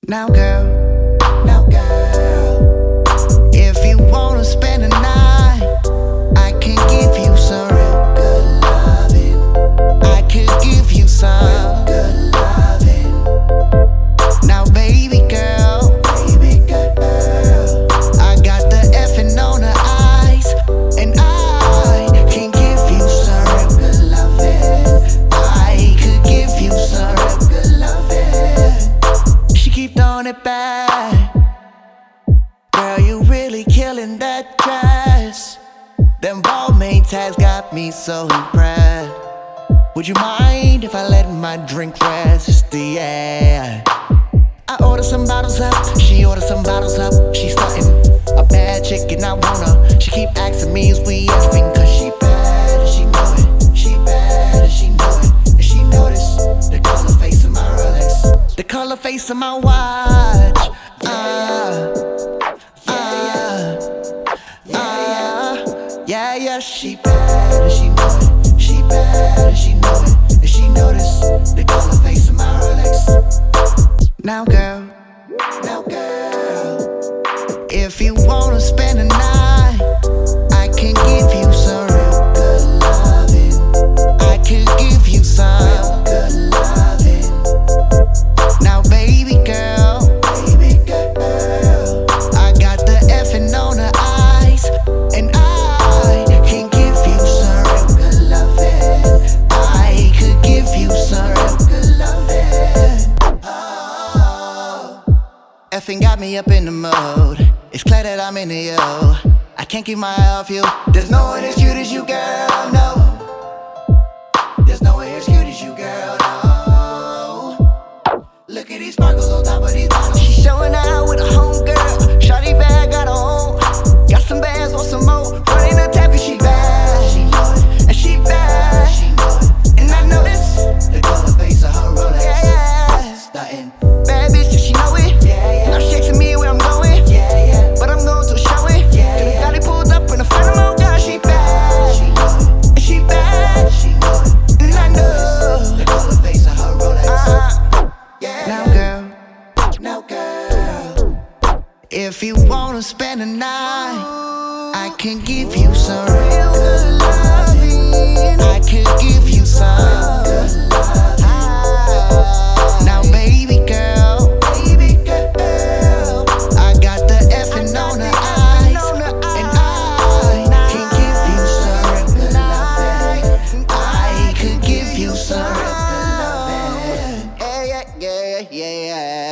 Now girl, if you wanna spend the night, I can give you some real good loving. I could give you some real good loving. Now baby girl, I got the effing on the eyes, and I can give you some real good loving. I could give you some real good loving. She keep throwing it back. Girl, you really killing that dress. Them Balmain tags got me so impressed. Would you mind if I let my drink rest? Yeah. I order some bottles up, she order some bottles up. She starting a bad chick and I want her. She keep asking me is we effing, cause she bad and she know it. She bad and she know it. And she notice the color face of my Rolex, the color face of my watch. Yeah, she bad and she know it. She bad and she know it. And she notice the color face of my Rolex. Now girl, if you wanna spend the night, I can give you some real good loving. I could give you some real good loving. Now baby girl, I got the effing on the eyes, and I can give you some real good loving. I could give you some real good loving. Effing got me up in the mode. It's clear that I'm into you. I can't keep my eye off you. There's no one as cute as you, girl, no. There's no one as cute as you, girl, no. Look at these sparkles on top of these bottles. She's showing out with a homegirl. Shawty bag got her own. Got some bands, want some more. Running the tap cause she bad. She know it. And she bad. She know it. And I know this. The color face of her Rolex. Yeah. Stuntin'. Bad bitch, does she know it? Yeah. Now she asking me where I'm going. Yeah. But I'm going to show it. Yeah. Got it pulled up in the front of my car. She bad. She know it. And she bad. She know it. And I know the color face of her Rolex. Yeah. Now girl, if you wanna spend the night, I can give you some real good loving. I could give you some real good loving. Now baby girl, I got the effing on the eyes, and I can give you some real good loving. I could give you some real good loving. Yeah.